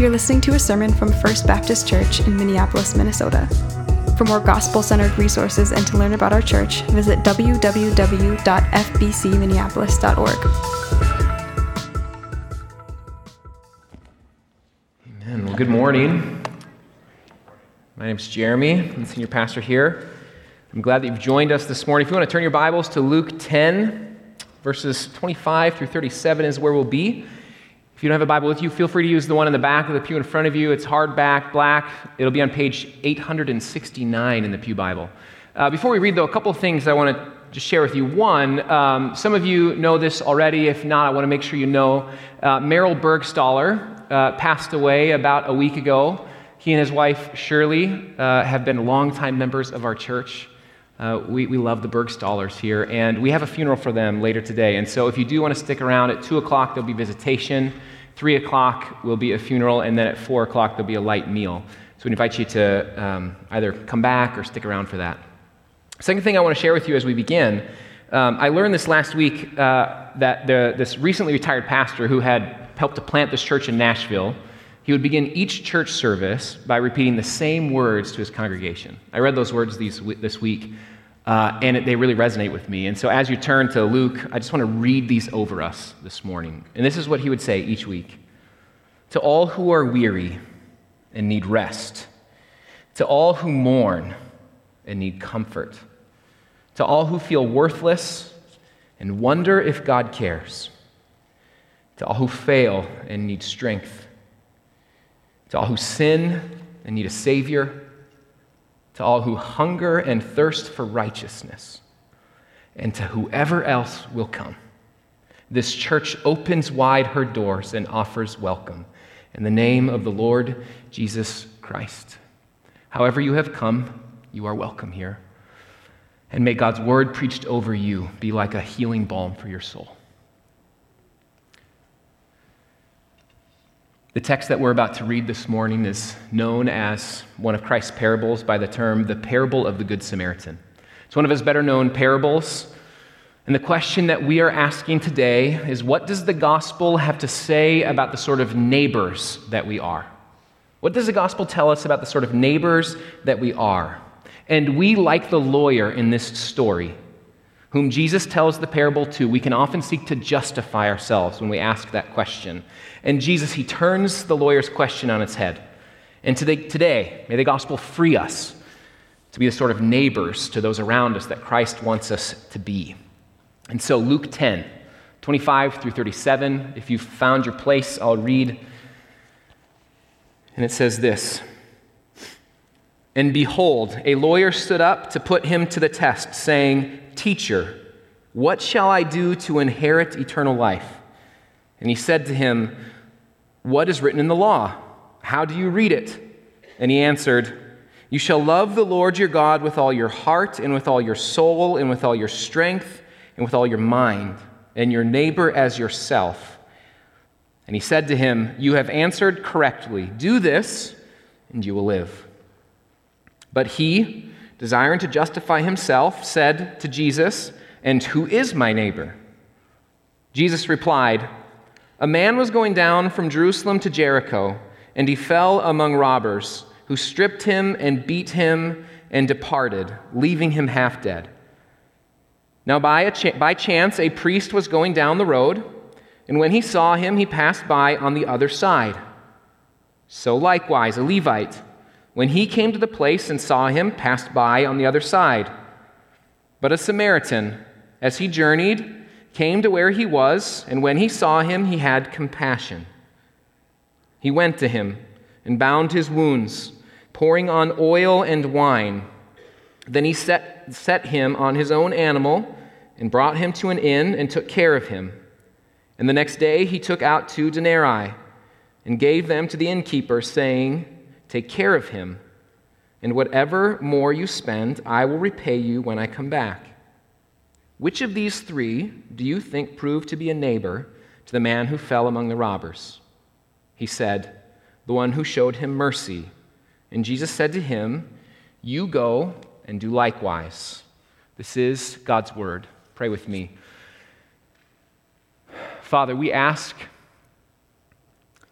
You're listening to a sermon from First Baptist Church in Minneapolis, Minnesota. For more gospel-centered resources and to learn about our church, visit www.fbcminneapolis.org. Amen. Well, good morning. My name's Jeremy. I'm the senior pastor here. I'm glad that you've joined us this morning. If you want to turn your Bibles to Luke 10, verses 25 through 37 is where we'll be. If you don't have a Bible with you, feel free to use the one in the back of the pew in front of you. It's hardback, black. It'll be on page 869 in the Pew Bible. Before we read, though, a couple of things I want to just share with you. One, some of you know this already. If not, I want to make sure you know. Merrill Bergstaller passed away about a week ago. He and his wife, Shirley, have been longtime members of our church. We love the Bergstallers here, and we have a funeral for them later today. And so if you do want to stick around, at 2 o'clock there'll be visitation, 3 o'clock will be a funeral, and then at 4 o'clock there'll be a light meal. So we invite you to either come back or stick around for that. Second thing I want to share with you as we begin, I learned this last week that this recently retired pastor who had helped to plant this church in Nashville, he would begin each church service by repeating the same words to his congregation. I read those words this week, and they really resonate with me. And so as you turn to Luke, I just want to read these over us this morning. And this is what he would say each week. To all who are weary and need rest, to all who mourn and need comfort, to all who feel worthless and wonder if God cares, to all who fail and need strength, to all who sin and need a Savior, to all who hunger and thirst for righteousness, and to whoever else will come. This church opens wide her doors and offers welcome in the name of the Lord Jesus Christ. However you have come, you are welcome here. And may God's word preached over you be like a healing balm for your soul. The text that we're about to read this morning is known as one of Christ's parables by the term, the parable of the Good Samaritan. It's one of his better known parables. And the question that we are asking today is, what does the gospel have to say about the sort of neighbors that we are? What does the gospel tell us about the sort of neighbors that we are? And we, like the lawyer in this story, whom Jesus tells the parable to, we can often seek to justify ourselves when we ask that question. And Jesus, he turns the lawyer's question on its head. And today, may the gospel free us to be the sort of neighbors to those around us that Christ wants us to be. And so Luke 10, 25 through 37, if you've found your place, I'll read. And it says this: And behold, a lawyer stood up to put him to the test, saying, Teacher, what shall I do to inherit eternal life? And he said to him, What is written in the law? How do you read it? And he answered, You shall love the Lord your God with all your heart and with all your soul and with all your strength and with all your mind, and your neighbor as yourself. And he said to him, You have answered correctly. Do this, and you will live. But he, desiring to justify himself, said to Jesus, And who is my neighbor? Jesus replied, A man was going down from Jerusalem to Jericho, and he fell among robbers, who stripped him and beat him and departed, leaving him half dead. Now by chance a priest was going down the road, and when he saw him, he passed by on the other side. So likewise a Levite, when he came to the place and saw him, passed by on the other side. But a Samaritan, as he journeyed, came to where he was, and when he saw him, he had compassion. He went to him and bound his wounds, pouring on oil and wine. Then he set him on his own animal and brought him to an inn and took care of him. And the next day he took out 2 denarii and gave them to the innkeeper, saying, Take care of him, and whatever more you spend, I will repay you when I come back. Which of these 3 do you think proved to be a neighbor to the man who fell among the robbers? He said, The one who showed him mercy. And Jesus said to him, You go and do likewise. This is God's word. Pray with me. Father, we ask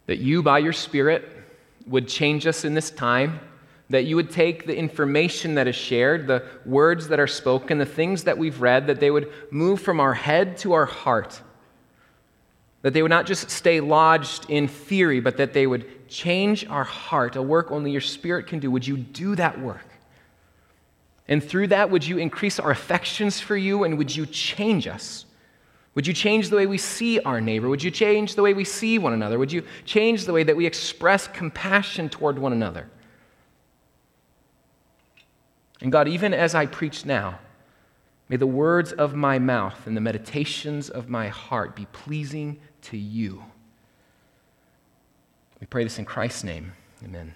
that you, by your Spirit, would change us in this time, that you would take the information that is shared, the words that are spoken, the things that we've read, that they would move from our head to our heart, that they would not just stay lodged in theory, but that they would change our heart, a work only your Spirit can do. Would you do that work? And through that, would you increase our affections for you, and would you change us? Would you change the way we see our neighbor? Would you change the way we see one another? Would you change the way that we express compassion toward one another? And God, even as I preach now, may the words of my mouth and the meditations of my heart be pleasing to you. We pray this in Christ's name. Amen.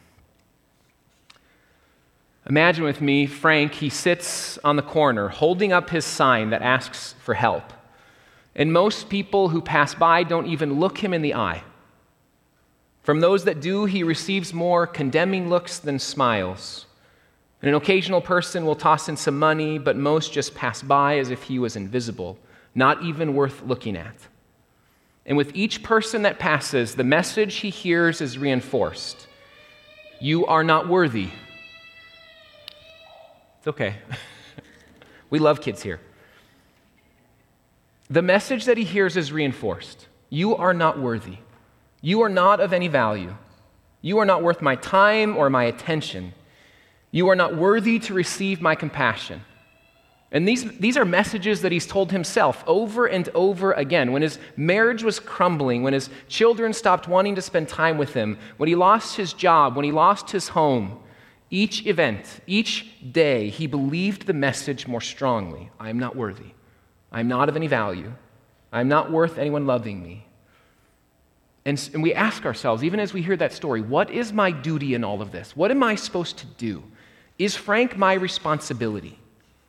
Imagine with me, Frank, he sits on the corner holding up his sign that asks for help. And most people who pass by don't even look him in the eye. From those that do, he receives more condemning looks than smiles. And an occasional person will toss in some money, but most just pass by as if he was invisible, not even worth looking at. And with each person that passes, the message he hears is reinforced. You are not worthy. It's okay. We love kids here. The message that he hears is reinforced. You are not worthy. You are not of any value. You are not worth my time or my attention. You are not worthy to receive my compassion. And these are messages that he's told himself over and over again. When his marriage was crumbling, when his children stopped wanting to spend time with him, when he lost his job, when he lost his home, each event, each day, he believed the message more strongly. I am not worthy. I'm not of any value. I'm not worth anyone loving me. And we ask ourselves, even as we hear that story, what is my duty in all of this? What am I supposed to do? Is Frank my responsibility?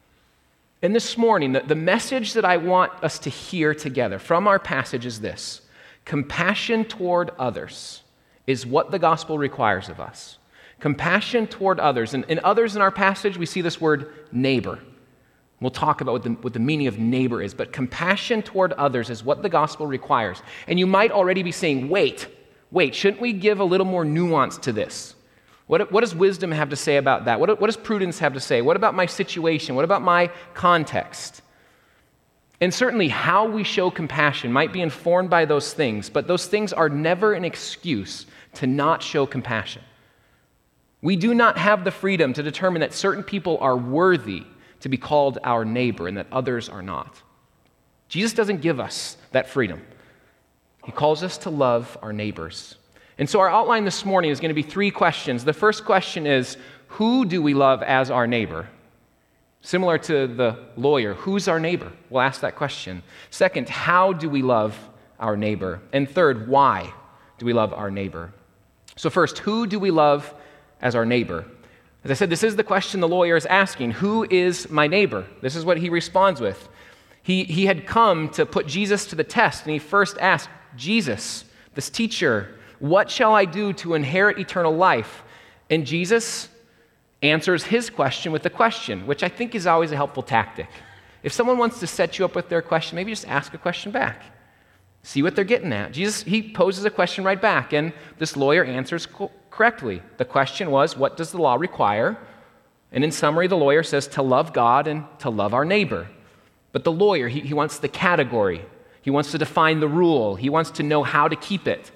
And this morning, the message that I want us to hear together from our passage is this: compassion toward others is what the gospel requires of us. Compassion toward others. And in others in our passage, we see this word neighbor. We'll talk about what the meaning of neighbor is, but compassion toward others is what the gospel requires. And you might already be saying, wait, shouldn't we give a little more nuance to this? What does wisdom have to say about that? What does prudence have to say? What about my situation? What about my context? And certainly how we show compassion might be informed by those things, but those things are never an excuse to not show compassion. We do not have the freedom to determine that certain people are worthy to be called our neighbor and that others are not. Jesus doesn't give us that freedom. He calls us to love our neighbors. And so our outline this morning is going to be 3 questions. The first question is, who do we love as our neighbor? Similar to the lawyer, who's our neighbor? We'll ask that question. Second, how do we love our neighbor? And third, why do we love our neighbor? So first, who do we love as our neighbor? As I said, this is the question the lawyer is asking. Who is my neighbor? This is what he responds with. He had come to put Jesus to the test, and he first asked, Jesus, this teacher, what shall I do to inherit eternal life? And Jesus answers his question with a question, which I think is always a helpful tactic. If someone wants to set you up with their question, maybe just ask a question back. See what they're getting at. Jesus, he poses a question right back, and this lawyer answers correctly. The question was, what does the law require? And in summary, the lawyer says to love God and to love our neighbor. But the lawyer, he wants the category. He wants to define the rule. He wants to know how to keep it.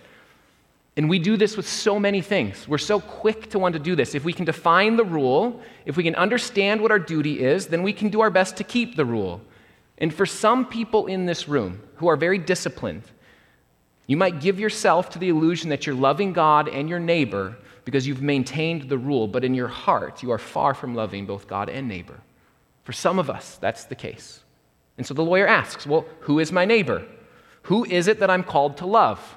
And we do this with so many things. We're so quick to want to do this. If we can define the rule, if we can understand what our duty is, then we can do our best to keep the rule. And for some people in this room who are very disciplined, you might give yourself to the illusion that you're loving God and your neighbor because you've maintained the rule, but in your heart, you are far from loving both God and neighbor. For some of us, that's the case. And so the lawyer asks, well, who is my neighbor? Who is it that I'm called to love?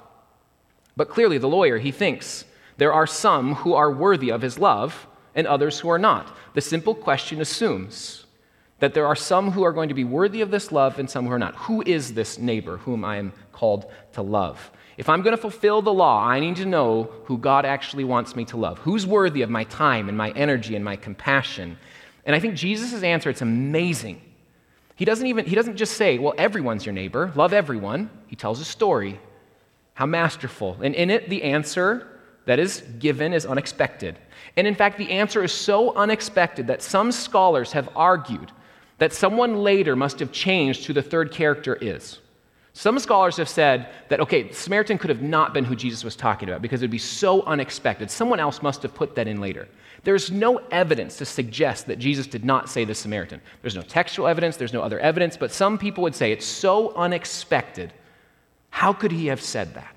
But clearly the lawyer, he thinks there are some who are worthy of his love and others who are not. The simple question assumes that there are some who are going to be worthy of this love and some who are not. Who is this neighbor whom I am called to love? If I'm going to fulfill the law, I need to know who God actually wants me to love. Who's worthy of my time and my energy and my compassion? And I think Jesus' answer, it's amazing. He doesn't just say, well, everyone's your neighbor, love everyone. He tells a story. How masterful. And in it, the answer that is given is unexpected. And in fact, the answer is so unexpected that some scholars have argued that someone later must have changed who the third character is. Some scholars have said that, okay, the Samaritan could have not been who Jesus was talking about because it would be so unexpected. Someone else must have put that in later. There's no evidence to suggest that Jesus did not say the Samaritan. There's no textual evidence, there's no other evidence, but some people would say it's so unexpected. How could he have said that?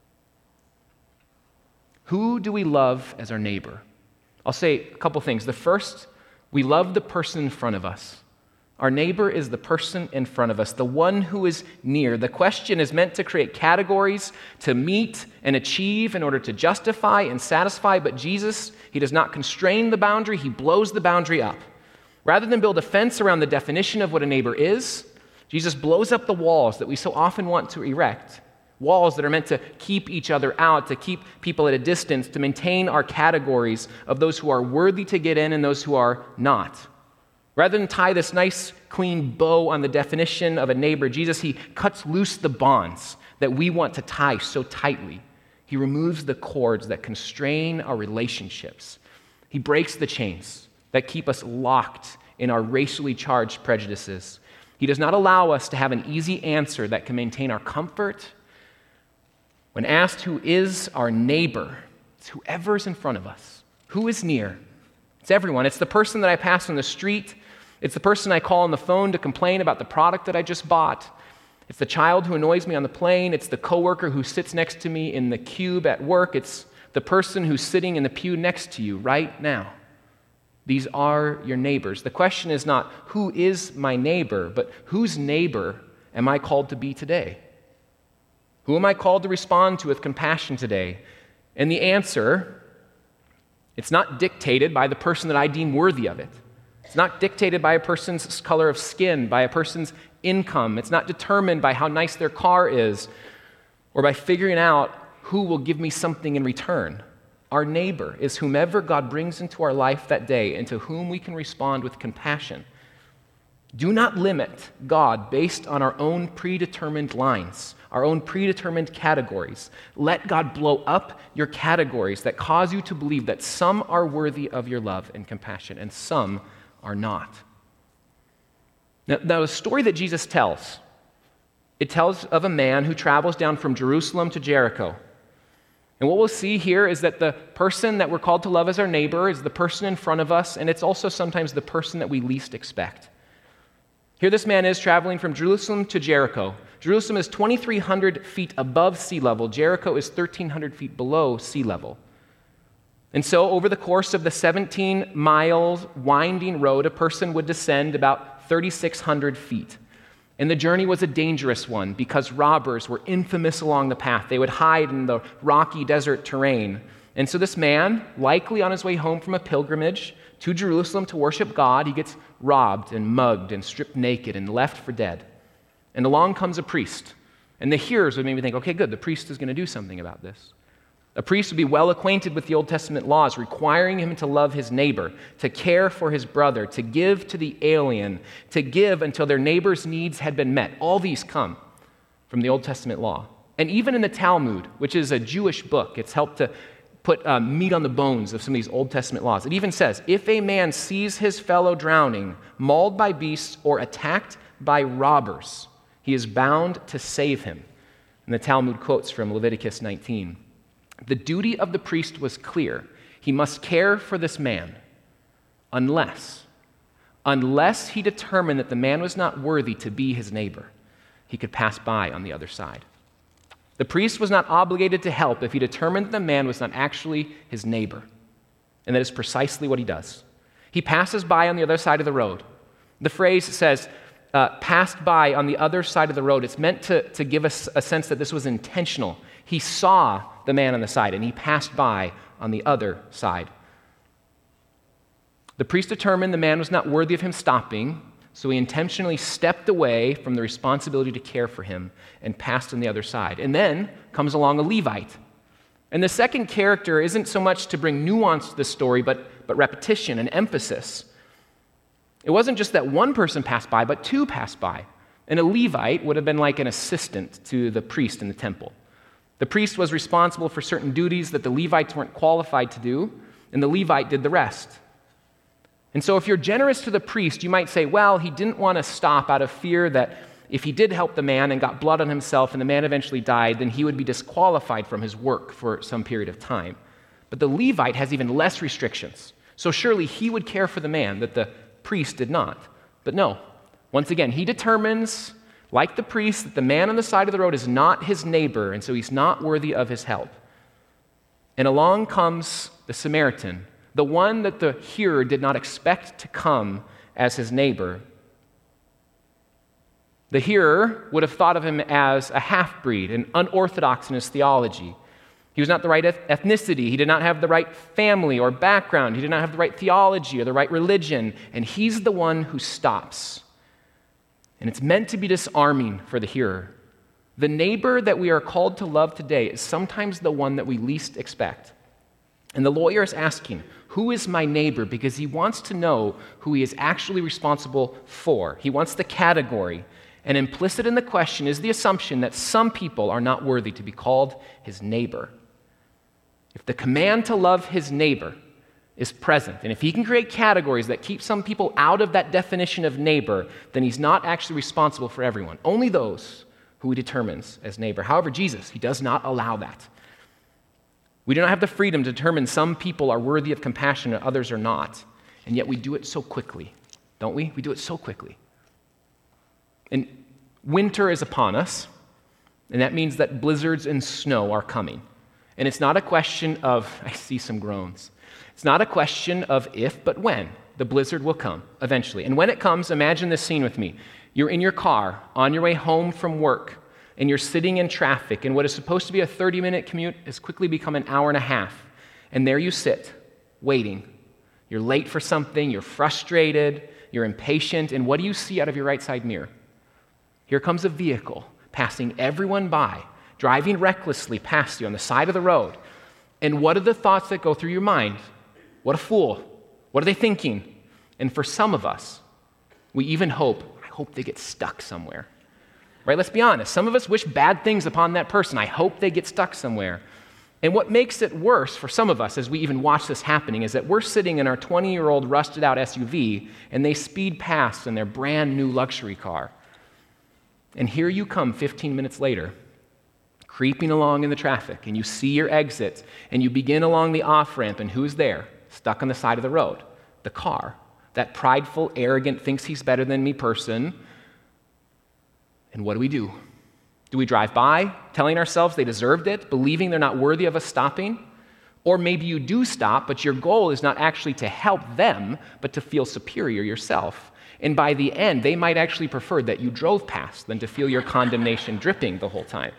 Who do we love as our neighbor? I'll say a couple things. The first, we love the person in front of us. Our neighbor is the person in front of us, the one who is near. The question is meant to create categories to meet and achieve in order to justify and satisfy, but Jesus, he does not constrain the boundary, he blows the boundary up. Rather than build a fence around the definition of what a neighbor is, Jesus blows up the walls that we so often want to erect, walls that are meant to keep each other out, to keep people at a distance, to maintain our categories of those who are worthy to get in and those who are not. Rather than tie this nice, clean bow on the definition of a neighbor, Jesus, he cuts loose the bonds that we want to tie so tightly. He removes the cords that constrain our relationships. He breaks the chains that keep us locked in our racially charged prejudices. He does not allow us to have an easy answer that can maintain our comfort. When asked who is our neighbor, it's whoever's in front of us. Who is near? It's everyone. It's the person that I pass on the street. It's the person I call on the phone to complain about the product that I just bought. It's the child who annoys me on the plane. It's the coworker who sits next to me in the cube at work. It's the person who's sitting in the pew next to you right now. These are your neighbors. The question is not who is my neighbor, but whose neighbor am I called to be today? Who am I called to respond to with compassion today? And the answer, it's not dictated by the person that I deem worthy of it. It's not dictated by a person's color of skin, by a person's income. It's not determined by how nice their car is or by figuring out who will give me something in return. Our neighbor is whomever God brings into our life that day and to whom we can respond with compassion. Do not limit God based on our own predetermined lines, our own predetermined categories. Let God blow up your categories that cause you to believe that some are worthy of your love and compassion and some are not. Now, the story that Jesus tells, it tells of a man who travels down from Jerusalem to Jericho. And what we'll see here is that the person that we're called to love as our neighbor is the person in front of us, and it's also sometimes the person that we least expect. Here this man is traveling from Jerusalem to Jericho. Jerusalem is 2,300 feet above sea level. Jericho is 1,300 feet below sea level. And so over the course of the 17 miles winding road, a person would descend about 3,600 feet. And the journey was a dangerous one because robbers were infamous along the path. They would hide in the rocky desert terrain. And so this man, likely on his way home from a pilgrimage to Jerusalem to worship God, he gets robbed and mugged and stripped naked and left for dead. And along comes a priest. And the hearers would maybe think, okay, good, the priest is going to do something about this. A priest would be well acquainted with the Old Testament laws, requiring him to love his neighbor, to care for his brother, to give to the alien, to give until their neighbor's needs had been met. All these come from the Old Testament law. And even in the Talmud, which is a Jewish book, it's helped to put meat on the bones of some of these Old Testament laws. It even says, if a man sees his fellow drowning, mauled by beasts, or attacked by robbers, he is bound to save him. And the Talmud quotes from Leviticus 19. The duty of the priest was clear. He must care for this man unless he determined that the man was not worthy to be his neighbor. He could pass by on the other side. The priest was not obligated to help if he determined that the man was not actually his neighbor. And that is precisely what he does. He passes by on the other side of the road. The phrase says, passed by on the other side of the road. It's meant to give us a sense that this was intentional. He saw the man on the side, and he passed by on the other side. The priest determined the man was not worthy of him stopping, so he intentionally stepped away from the responsibility to care for him and passed on the other side. And then comes along a Levite. And the second character isn't so much to bring nuance to the story, but repetition and emphasis. It wasn't just that one person passed by, but two passed by. And a Levite would have been like an assistant to the priest in the temple. The priest was responsible for certain duties that the Levites weren't qualified to do, and the Levite did the rest. And so if you're generous to the priest, you might say, well, he didn't want to stop out of fear that if he did help the man and got blood on himself and the man eventually died, then he would be disqualified from his work for some period of time. But the Levite has even less restrictions. So surely he would care for the man that the priest did not. But no, once again, he determines, like the priest, that the man on the side of the road is not his neighbor, and so he's not worthy of his help. And along comes the Samaritan, the one that the hearer did not expect to come as his neighbor. The hearer would have thought of him as a half-breed and unorthodox in his theology. He was not the right ethnicity. He did not have the right family or background. He did not have the right theology or the right religion. And he's the one who stops. And it's meant to be disarming for the hearer. The neighbor that we are called to love today is sometimes the one that we least expect. And the lawyer is asking, who is my neighbor? Because he wants to know who he is actually responsible for. He wants the category. And implicit in the question is the assumption that some people are not worthy to be called his neighbor. If the command to love his neighbor is present, and if he can create categories that keep some people out of that definition of neighbor, then he's not actually responsible for everyone. Only those who he determines as neighbor. However, Jesus, he does not allow that. We do not have the freedom to determine some people are worthy of compassion and others are not. And yet we do it so quickly, don't we? We do it so quickly. And winter is upon us, and that means that blizzards and snow are coming. And it's not a question of, I see some groans. It's not a question of if, but when. The blizzard will come eventually. And when it comes, imagine this scene with me. You're in your car on your way home from work, and you're sitting in traffic, and what is supposed to be a 30-minute commute has quickly become an hour and a half. And there you sit, waiting. You're late for something, you're frustrated, you're impatient, and what do you see out of your right side mirror? Here comes a vehicle passing everyone by, driving recklessly past you on the side of the road. And what are the thoughts that go through your mind? What a fool. What are they thinking? And for some of us, we even hope they get stuck somewhere. Right? Let's be honest. Some of us wish bad things upon that person. I hope they get stuck somewhere. And what makes it worse for some of us as we even watch this happening is that we're sitting in our 20-year-old rusted out SUV and they speed past in their brand new luxury car. And here you come 15 minutes later, creeping along in the traffic, and you see your exit, and you begin along the off-ramp, and who's there? Stuck on the side of the road. The car. That prideful, arrogant, thinks he's better than me person. And what do? Do we drive by, telling ourselves they deserved it, believing they're not worthy of us stopping? Or maybe you do stop, but your goal is not actually to help them, but to feel superior yourself. And by the end, they might actually prefer that you drove past than to feel your condemnation dripping the whole time.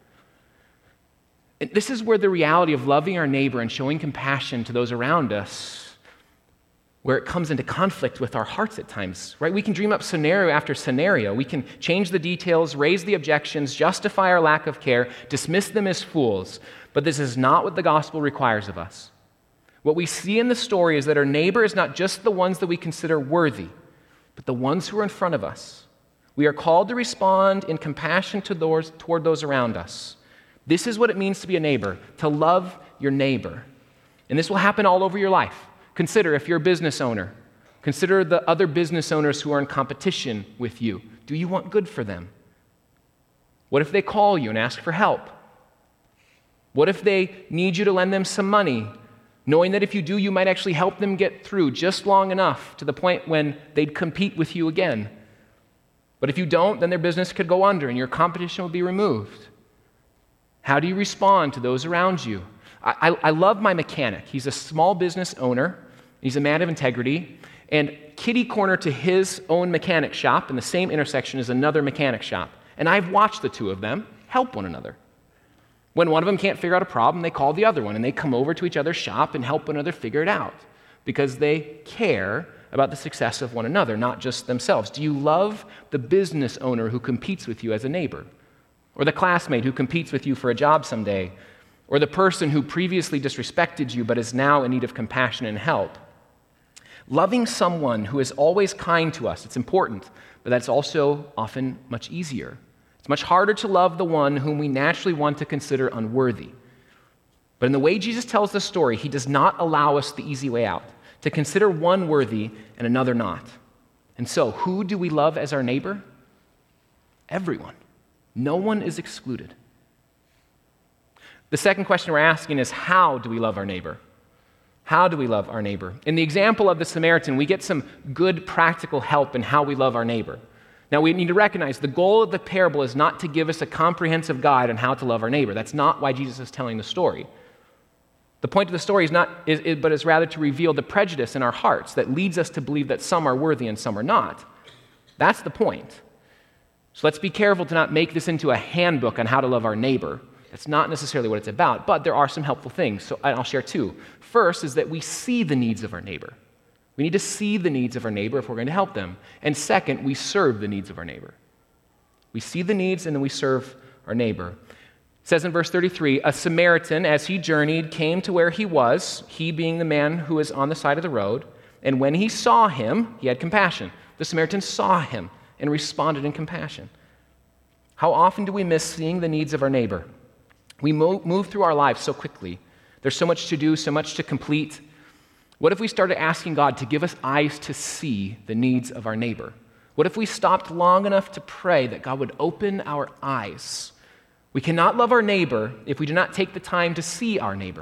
And this is where the reality of loving our neighbor and showing compassion to those around us, where it comes into conflict with our hearts at times, right? We can dream up scenario after scenario. We can change the details, raise the objections, justify our lack of care, dismiss them as fools. But this is not what the gospel requires of us. What we see in the story is that our neighbor is not just the ones that we consider worthy, but the ones who are in front of us. We are called to respond in compassion toward those around us. This is what it means to be a neighbor, to love your neighbor. And this will happen all over your life. Consider if you're a business owner. Consider the other business owners who are in competition with you. Do you want good for them? What if they call you and ask for help? What if they need you to lend them some money, knowing that if you do, you might actually help them get through just long enough to the point when they'd compete with you again? But if you don't, then their business could go under and your competition will be removed. How do you respond to those around you? I love my mechanic. He's a small business owner. He's a man of integrity. And kitty corner to his own mechanic shop in the same intersection is another mechanic shop. And I've watched the two of them help one another. When one of them can't figure out a problem, they call the other one, and they come over to each other's shop and help one another figure it out because they care about the success of one another, not just themselves. Do you love the business owner who competes with you as a neighbor? Or the classmate who competes with you for a job someday? Or the person who previously disrespected you but is now in need of compassion and help? Loving someone who is always kind to us, it's important, but that's also often much easier. It's It's much harder to love the one whom we naturally want to consider unworthy. But in the way Jesus tells the story, he does not allow us the easy way out, to consider one worthy and another not. And so, who do we love as our neighbor? Everyone. No one is excluded. The second question we're asking is, how do we love our neighbor? How do we love our neighbor? In the example of the Samaritan, we get some good practical help in how we love our neighbor. Now, we need to recognize the goal of the parable is not to give us a comprehensive guide on how to love our neighbor. That's not why Jesus is telling the story. The point of the story is rather to reveal the prejudice in our hearts that leads us to believe that some are worthy and some are not. That's the point. So let's be careful to not make this into a handbook on how to love our neighbor. That's not necessarily what it's about, but there are some helpful things. So I'll share two. First is that we see the needs of our neighbor. We need to see the needs of our neighbor if we're going to help them. And second, we serve the needs of our neighbor. We see the needs and then we serve our neighbor. It says in verse 33, a Samaritan, as he journeyed, came to where he was, he being the man who was on the side of the road, and when he saw him, he had compassion. The Samaritan saw him and responded in compassion. How often do we miss seeing the needs of our neighbor? We move through our lives so quickly. There's so much to do, so much to complete. What if we started asking God to give us eyes to see the needs of our neighbor? What if we stopped long enough to pray that God would open our eyes? We cannot love our neighbor if we do not take the time to see our neighbor.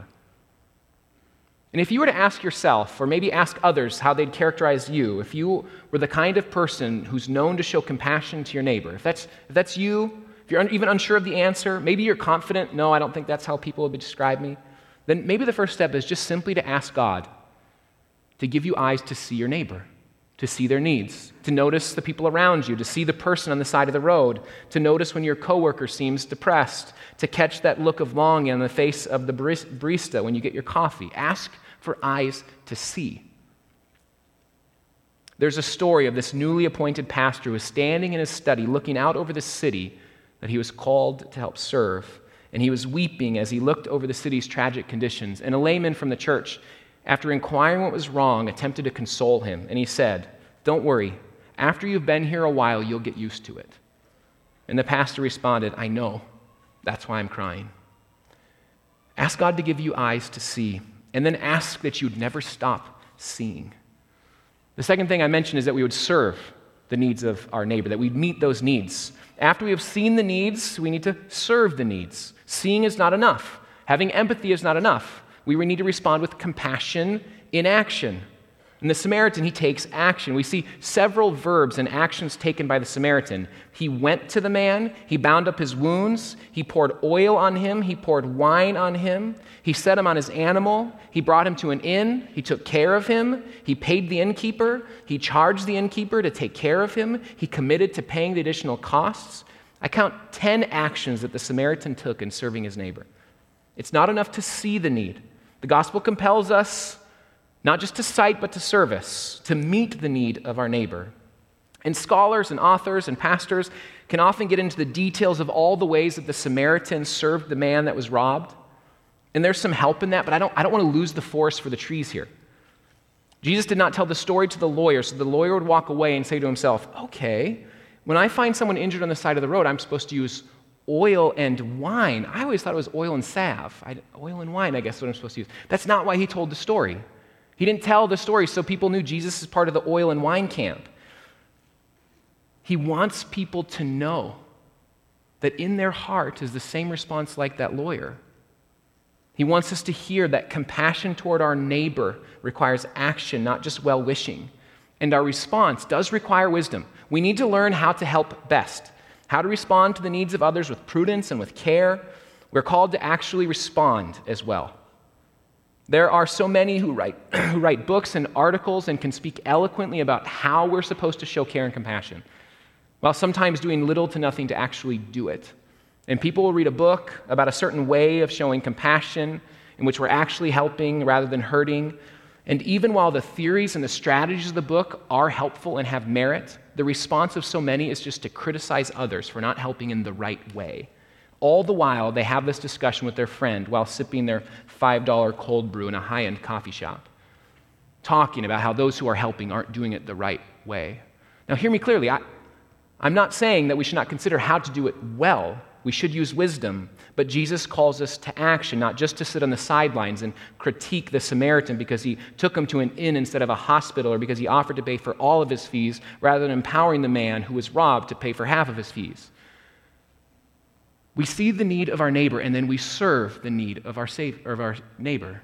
And if you were to ask yourself, or maybe ask others how they'd characterize you, if you were the kind of person who's known to show compassion to your neighbor, if that's you, if you're even unsure of the answer, maybe you're confident, no, I don't think that's how people would describe me, then maybe the first step is just simply to ask God to give you eyes to see your neighbor, to see their needs, to notice the people around you, to see the person on the side of the road, to notice when your coworker seems depressed, to catch that look of longing on the face of the barista when you get your coffee. Ask for eyes to see. There's a story of this newly appointed pastor who was standing in his study looking out over the city that he was called to help serve, and he was weeping as he looked over the city's tragic conditions. And a layman from the church, after inquiring what was wrong, attempted to console him, and he said, "Don't worry, after you've been here a while, you'll get used to it." And the pastor responded, "I know, that's why I'm crying." Ask God to give you eyes to see, and then ask that you'd never stop seeing. The second thing I mentioned is that we would serve the needs of our neighbor, that we'd meet those needs. After we have seen the needs, we need to serve the needs. Seeing is not enough. Having empathy is not enough. We need to respond with compassion in action. In the Samaritan, he takes action. We see several verbs and actions taken by the Samaritan. He went to the man, he bound up his wounds, he poured oil on him, he poured wine on him, he set him on his animal, he brought him to an inn, he took care of him, he paid the innkeeper, he charged the innkeeper to take care of him, he committed to paying the additional costs. I count 10 actions that the Samaritan took in serving his neighbor. It's not enough to see the need. The gospel compels us not just to sight, but to service, to meet the need of our neighbor. And scholars and authors and pastors can often get into the details of all the ways that the Samaritan served the man that was robbed. And there's some help in that, but I don't want to lose the forest for the trees here. Jesus did not tell the story to the lawyer, so the lawyer would walk away and say to himself, okay, when I find someone injured on the side of the road, I'm supposed to use oil and wine. I always thought it was oil and salve. Oil and wine, I guess, is what I'm supposed to use. That's not why he told the story. He didn't tell the story so people knew Jesus is part of the oil and wine camp. He wants people to know that in their heart is the same response like that lawyer. He wants us to hear that compassion toward our neighbor requires action, not just well-wishing. And our response does require wisdom. We need to learn how to help best, how to respond to the needs of others with prudence and with care. We're called to actually respond as well. There are so many who write books and articles and can speak eloquently about how we're supposed to show care and compassion, while sometimes doing little to nothing to actually do it. And people will read a book about a certain way of showing compassion in which we're actually helping rather than hurting. And even while the theories and the strategies of the book are helpful and have merit, the response of so many is just to criticize others for not helping in the right way. All the while, they have this discussion with their friend while sipping their $5 cold brew in a high-end coffee shop, talking about how those who are helping aren't doing it the right way. Now, hear me clearly. I'm not saying that we should not consider how to do it well. We should use wisdom. But Jesus calls us to action, not just to sit on the sidelines and critique the Samaritan because he took him to an inn instead of a hospital, or because he offered to pay for all of his fees rather than empowering the man who was robbed to pay for half of his fees. We see the need of our neighbor, and then we serve the need of our neighbor.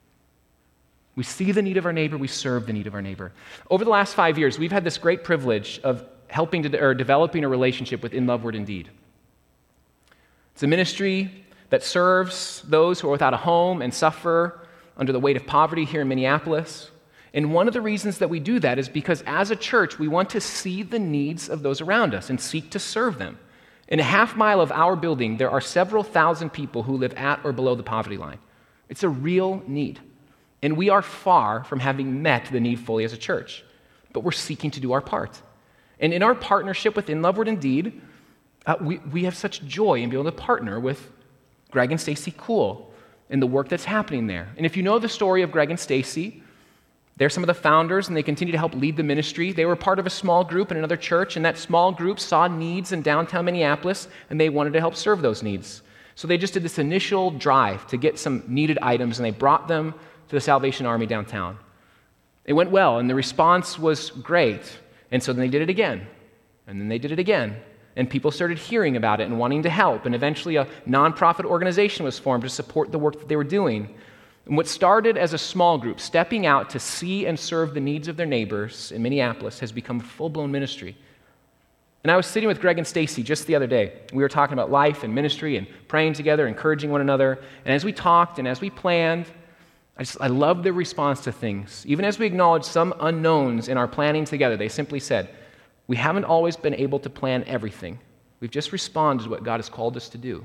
We see the need of our neighbor, we serve the need of our neighbor. Over the last 5 years, we've had this great privilege of developing a relationship with In Love Word and Deed. It's a ministry that serves those who are without a home and suffer under the weight of poverty here in Minneapolis. And one of the reasons that we do that is because as a church, we want to see the needs of those around us and seek to serve them. In a half mile of our building, there are several thousand people who live at or below the poverty line. It's a real need. And we are far from having met the need fully as a church, but we're seeking to do our part. And in our partnership with In Love Word and Deed, we have such joy in being able to partner with Greg and Stacy Kuhl and the work that's happening there. And if you know the story of Greg and Stacy, they're some of the founders, and they continue to help lead the ministry. They were part of a small group in another church, and that small group saw needs in downtown Minneapolis, and they wanted to help serve those needs. So they just did this initial drive to get some needed items, and they brought them to the Salvation Army downtown. It went well, and the response was great. And so then they did it again, and then they did it again. And people started hearing about it and wanting to help. And eventually a nonprofit organization was formed to support the work that they were doing. And what started as a small group, stepping out to see and serve the needs of their neighbors in Minneapolis, has become a full-blown ministry. And I was sitting with Greg and Stacy just the other day. We were talking about life and ministry and praying together, encouraging one another. And as we talked and as we planned, I loved their response to things. Even as we acknowledged some unknowns in our planning together, they simply said, we haven't always been able to plan everything. We've just responded to what God has called us to do.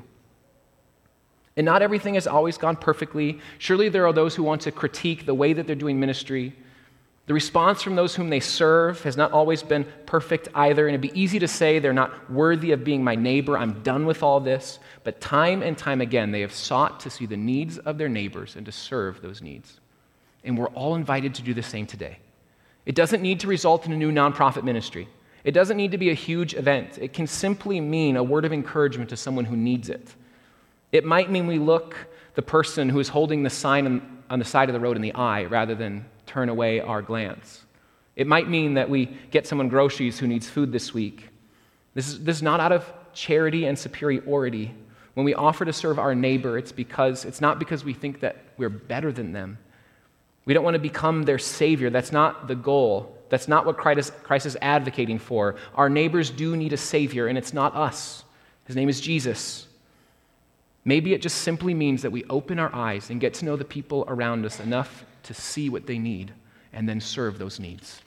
And not everything has always gone perfectly. Surely there are those who want to critique the way that they're doing ministry. The response from those whom they serve has not always been perfect either, and it'd be easy to say they're not worthy of being my neighbor, I'm done with all this. But time and time again, they have sought to see the needs of their neighbors and to serve those needs. And we're all invited to do the same today. It doesn't need to result in a new nonprofit ministry. It doesn't need to be a huge event. It can simply mean a word of encouragement to someone who needs it. It might mean we look the person who is holding the sign on the side of the road in the eye rather than turn away our glance. It might mean that we get someone groceries who needs food this week. This is not out of charity and superiority. When we offer to serve our neighbor, it's not because we think that we're better than them. We don't want to become their savior. That's not the goal. That's not what Christ is advocating for. Our neighbors do need a savior, and it's not us. His name is Jesus. Maybe it just simply means that we open our eyes and get to know the people around us enough to see what they need and then serve those needs.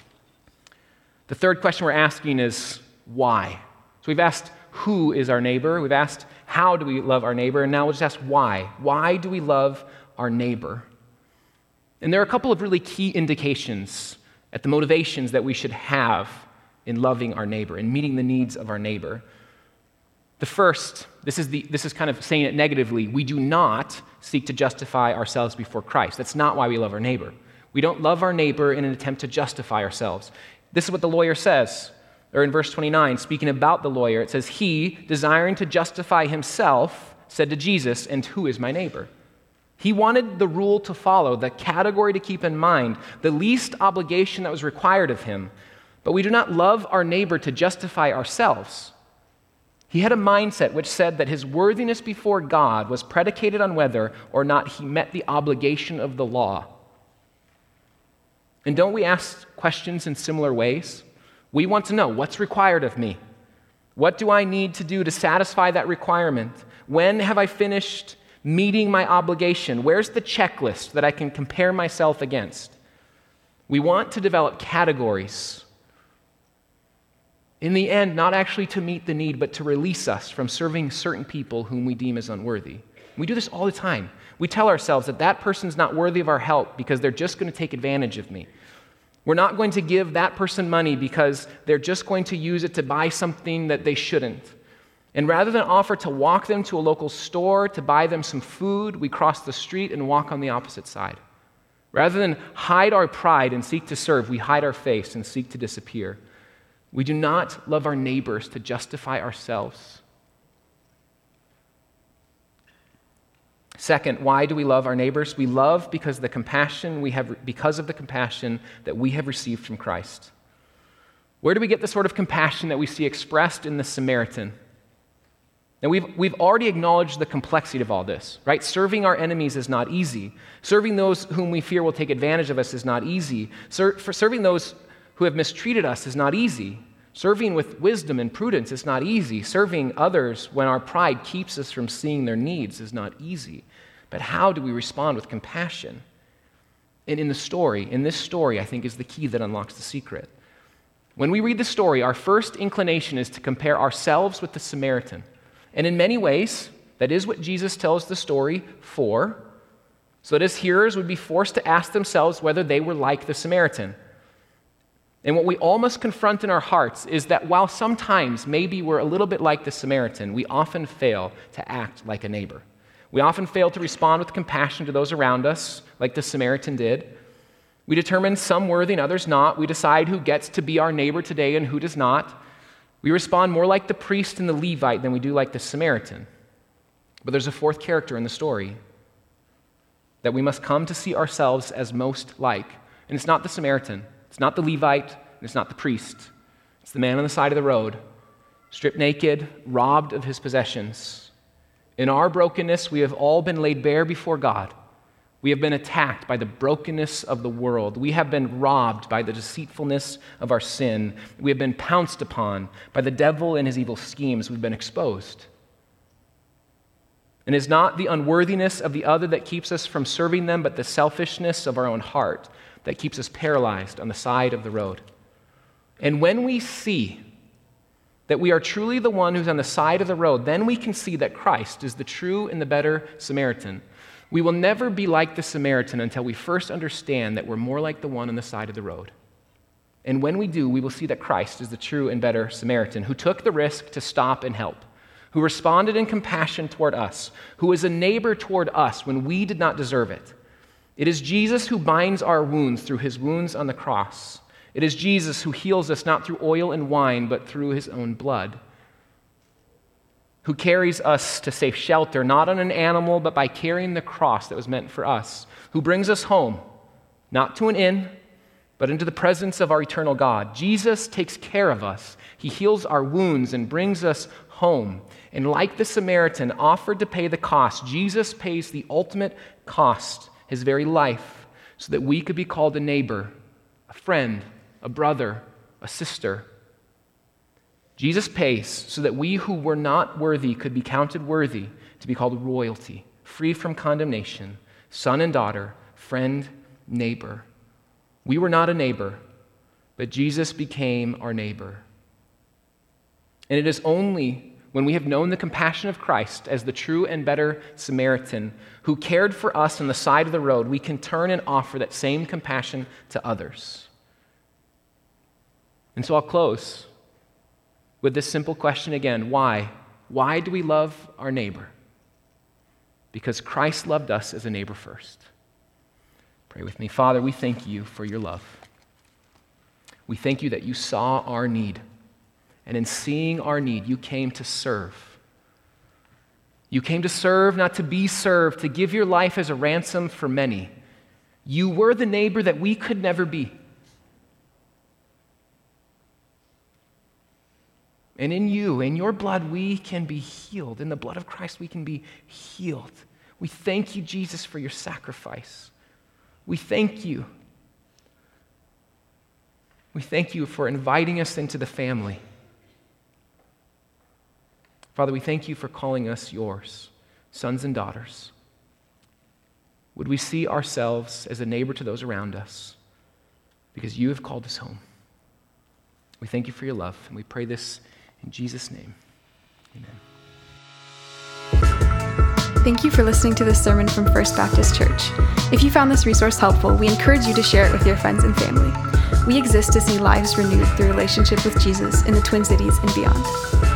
The third question we're asking is why? So we've asked who is our neighbor, we've asked how do we love our neighbor, and now we'll just ask why. Why do we love our neighbor? And there are a couple of really key indications at the motivations that we should have in loving our neighbor, in meeting the needs of our neighbor. The first, this is kind of saying it negatively, we do not seek to justify ourselves before Christ. That's not why we love our neighbor. We don't love our neighbor in an attempt to justify ourselves. This is what the lawyer says, or in verse 29, speaking about the lawyer, it says, he, desiring to justify himself, said to Jesus, and who is my neighbor? He wanted the rule to follow, the category to keep in mind, the least obligation that was required of him. But we do not love our neighbor to justify ourselves. He had a mindset which said that his worthiness before God was predicated on whether or not he met the obligation of the law. And don't we ask questions in similar ways? We want to know what's required of me. What do I need to do to satisfy that requirement? When have I finished meeting my obligation? Where's the checklist that I can compare myself against? We want to develop categories. In the end, not actually to meet the need, but to release us from serving certain people whom we deem as unworthy. We do this all the time. We tell ourselves that that person's not worthy of our help because they're just going to take advantage of me. We're not going to give that person money because they're just going to use it to buy something that they shouldn't. And rather than offer to walk them to a local store to buy them some food, we cross the street and walk on the opposite side. Rather than hide our pride and seek to serve, we hide our face and seek to disappear. We do not love our neighbors to justify ourselves. Second, why do we love our neighbors? We love because of the compassion that we have received from Christ. Where do we get the sort of compassion that we see expressed in the Samaritan? Now, we've already acknowledged the complexity of all this, right? Serving our enemies is not easy. Serving those whom we fear will take advantage of us is not easy. Serving those who have mistreated us is not easy. Serving with wisdom and prudence is not easy. Serving others when our pride keeps us from seeing their needs is not easy. But how do we respond with compassion? And in this story, I think, is the key that unlocks the secret. When we read the story, our first inclination is to compare ourselves with the Samaritan. And in many ways, that is what Jesus tells the story for, so that his hearers would be forced to ask themselves whether they were like the Samaritan. And what we all must confront in our hearts is that while sometimes maybe we're a little bit like the Samaritan, we often fail to act like a neighbor. We often fail to respond with compassion to those around us, like the Samaritan did. We determine some worthy and others not. We decide who gets to be our neighbor today and who does not. We respond more like the priest and the Levite than we do like the Samaritan. But there's a fourth character in the story that we must come to see ourselves as most like. And it's not the Samaritan, it's not the Levite, and it's not the priest. It's the man on the side of the road, stripped naked, robbed of his possessions. In our brokenness, we have all been laid bare before God. We have been attacked by the brokenness of the world. We have been robbed by the deceitfulness of our sin. We have been pounced upon by the devil and his evil schemes. We've been exposed. And it's not the unworthiness of the other that keeps us from serving them, but the selfishness of our own heart that keeps us paralyzed on the side of the road. And when we see that we are truly the one who's on the side of the road, then we can see that Christ is the true and the better Samaritan. We will never be like the Samaritan until we first understand that we're more like the one on the side of the road. And when we do, we will see that Christ is the true and better Samaritan, who took the risk to stop and help, who responded in compassion toward us, who is a neighbor toward us when we did not deserve it. It is Jesus who binds our wounds through his wounds on the cross. It is Jesus who heals us not through oil and wine, but through his own blood, who carries us to safe shelter, not on an animal, but by carrying the cross that was meant for us, who brings us home, not to an inn, but into the presence of our eternal God. Jesus takes care of us. He heals our wounds and brings us home. And like the Samaritan offered to pay the cost, Jesus pays the ultimate cost, his very life, so that we could be called a neighbor, a friend, a brother, a sister. Jesus pays so that we who were not worthy could be counted worthy to be called royalty, free from condemnation, son and daughter, friend, neighbor. We were not a neighbor, but Jesus became our neighbor. And it is only when we have known the compassion of Christ as the true and better Samaritan who cared for us on the side of the road, we can turn and offer that same compassion to others. And so I'll close with this simple question again. Why? Why do we love our neighbor? Because Christ loved us as a neighbor first. Pray with me. Father, we thank you for your love. We thank you that you saw our need. And in seeing our need, you came to serve. You came to serve, not to be served, to give your life as a ransom for many. You were the neighbor that we could never be. And in you, in your blood, we can be healed. In the blood of Christ, we can be healed. We thank you, Jesus, for your sacrifice. We thank you. We thank you for inviting us into the family. Father, we thank you for calling us yours, sons and daughters. Would we see ourselves as a neighbor to those around us because you have called us home. We thank you for your love, and we pray this in Jesus' name. Amen. Thank you for listening to this sermon from First Baptist Church. If you found this resource helpful, we encourage you to share it with your friends and family. We exist to see lives renewed through relationship with Jesus in the Twin Cities and beyond.